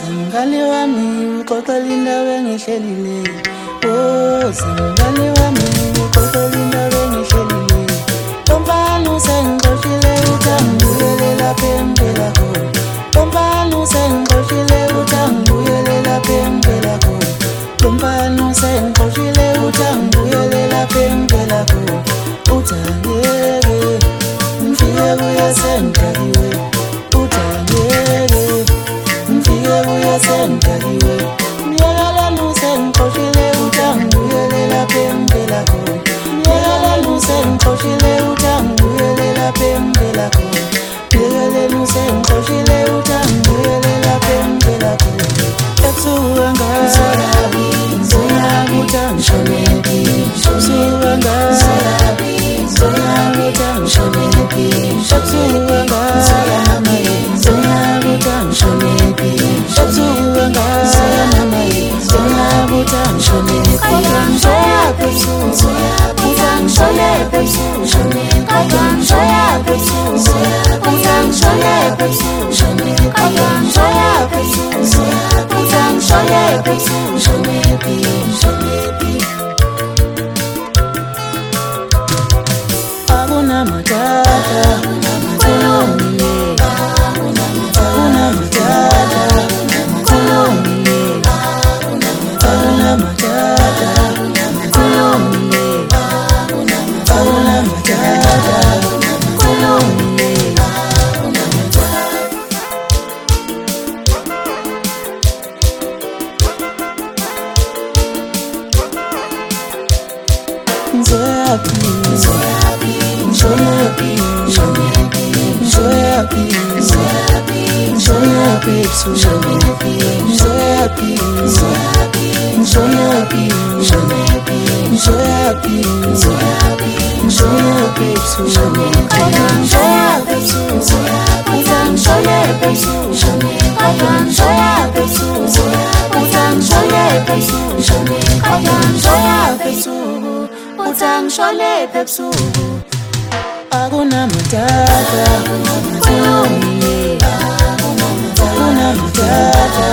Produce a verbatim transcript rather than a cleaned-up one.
Mngani wami uxoxela indaba engihlelile. Oh mngani wami uxoxela indaba engihlelile. Lombani usengixoshile uthangibuyele lapha engivela khona. Lombani usengixoshile uthangibuyele lapha engivela khona. Lombani usengixoshile uthangibuyele lapha engivela khona. Uthangeke ngifike kuye sengidakiwe. Uthangeke ngifike kuye sengidakiwe. Myekela usengixoshile uthangibuyele lapha engivela khona. Myekela usengixoshile uthangibuyele lapha engivela khona. Myekela usengixoshile uthangibuyele lapha engivela khona. Ebusuku ngizolabi ngizolabi uthangishonephi. Ebusuku ngizolabi ngizolabi uthangishonephi. Ebusuku ngizolabi ngizolabi uthangishonephi. Ebusuku ngizolabi ngizolabi uthangishonephi. Uthangishonephi ebusuku uthangishonephi ebusuku uthangishonephi ebusuku uthangishonephi ebusuku uthangishonephi ebusuku uthangishonephi ebusuku shonephi shonephi. Akuna matata kulungile. Akuna matata kulungile. Akuna matata kulungile. Akuna matata kulungile. Nzoyapi, nzoyapi, nzoyapi, nzoyapi, nzoyapi, nzoyapi, nzoyapi, nzoyapi, nzoyapi, nzoyapi, nzoyapi, nzoyapi, nzoyapi, nzoyapi, nzoyapi, uthangishonephi ebusuku. Akuna matata kulungile. Akuna matata